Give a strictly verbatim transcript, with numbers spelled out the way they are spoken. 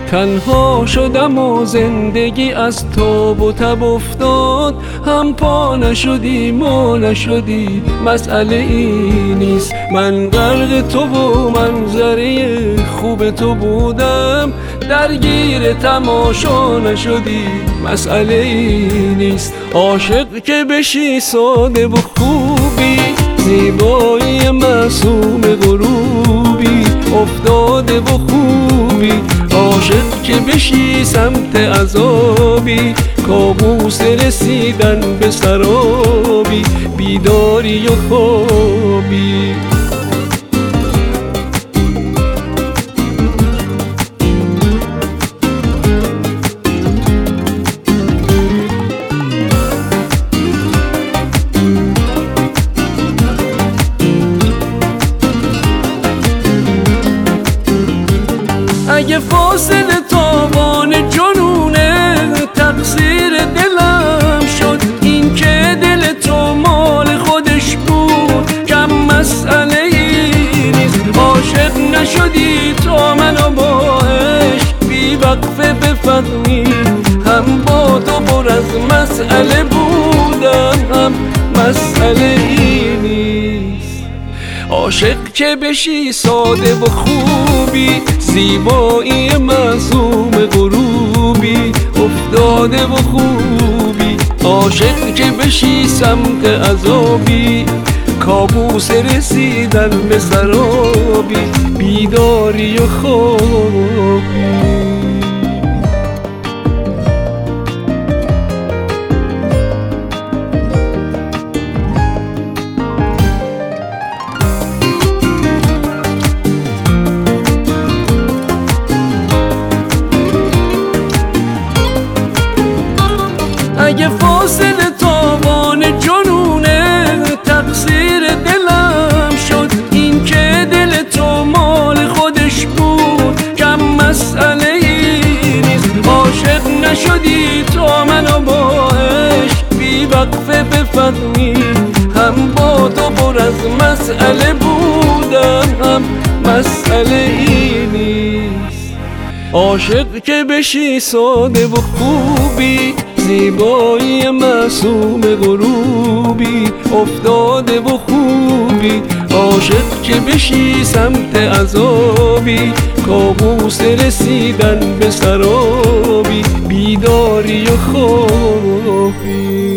تنها شدم و زندگی از تاب و تب افتاد، هم پا نشدی ما نشدی مسئله ای نیست. من غرق تو و منظره خوب تو بودم، درگیر تماشا نشدی مسئله ای نیست. عاشق که بشی ساده و خوبی، زیبایی معصوم غروبی افتاده و خوبی. عاشق که بشی سمت عذابی، کابوس رسیدن به سرابی، بیداری و خوابی. اگه فاصله تاوان جنونه، تقصیر دلم شد این که دل تو مال خودش بود، کم مسئله ای نیست. عاشق نشدی تا منو با عشق بی وقفه بفهمی، هم با تو پر از مسئله بودم، هم مسئله ای نیست. عاشق که بشی ساده و خوبی، زیبایی معصوم غروبی افتاده و خوبی. عاشق که بشی سمت عذابی، کابوس رسیدن به سرابی، بیداری و خوابی. اگه فاصله تاوان جنونه، تقصیر دلم شد این که دل تو مال خودش بود، کم مسئله ای نیست. عاشق نشدی تا منو با عشق بی وقفه بفهمی، هم با تو پر از مسئله بودم، هم مسئله ای نیست. عاشق که بشی ساده و خوبی، زیبایی معصوم غروبی افتاده و خوبی. عاشق که بشی سمت عذابی، کابوس رسیدن به سرابی، بیداری و خوابی.